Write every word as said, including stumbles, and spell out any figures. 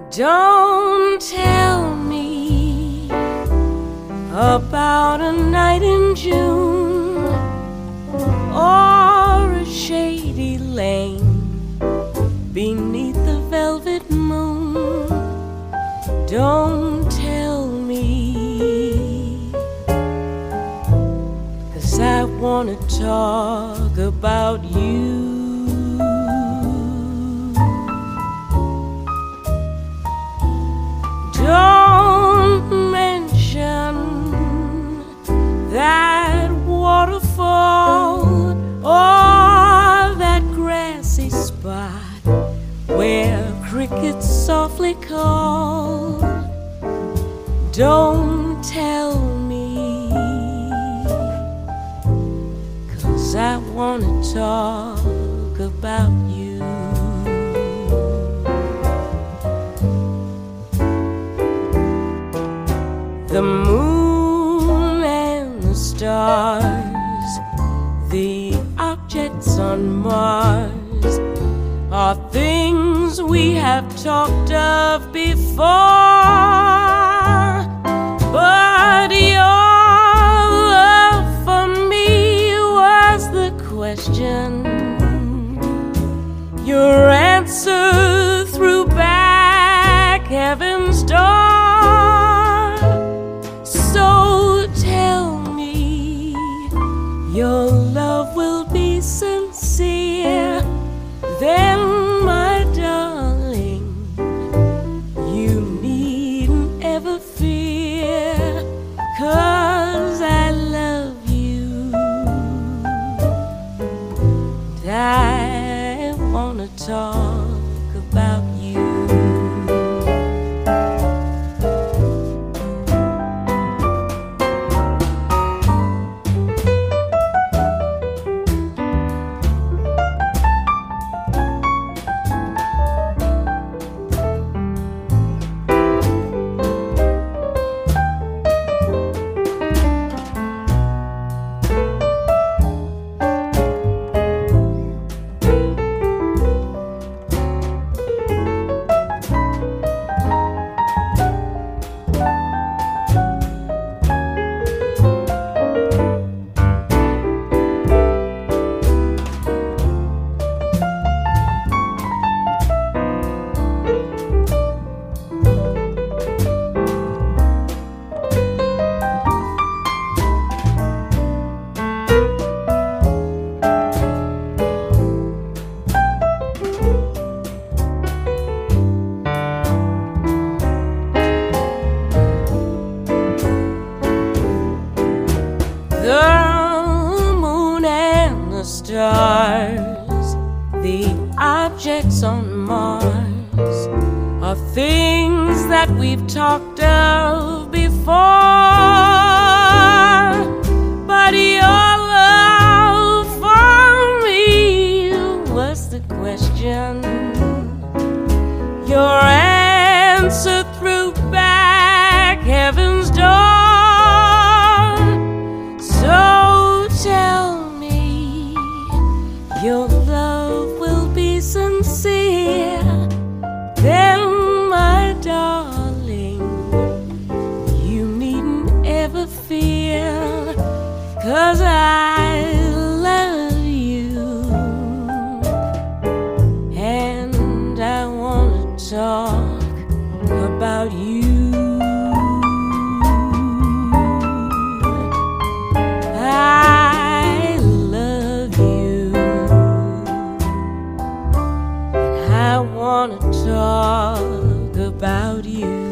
Don't tell me about a night in June or a shady lane beneath the velvet moon. Don't tell me, 'cause I wanna talk about you. Don't mention that waterfall or that grassy spot where crickets softly call. Don't tell me, 'cause I wanna talk about you. The moon and the stars, the objects on Mars, are things we have talked of before. But your love for me was the question. Your answer threw back heaven's door. Your love will be sincere, then, my darling, you needn't ever fear, 'cause I love you. And I wanna talk about you. The moon and the stars, the objects on Mars, are things that we've talked of before. But your love for me was the question. Your answer threw back heaven's door. Your love will be sincere, then, my darling, you needn't ever fear, 'cause I love you. And I wanna talk about you. I wanna talk about you.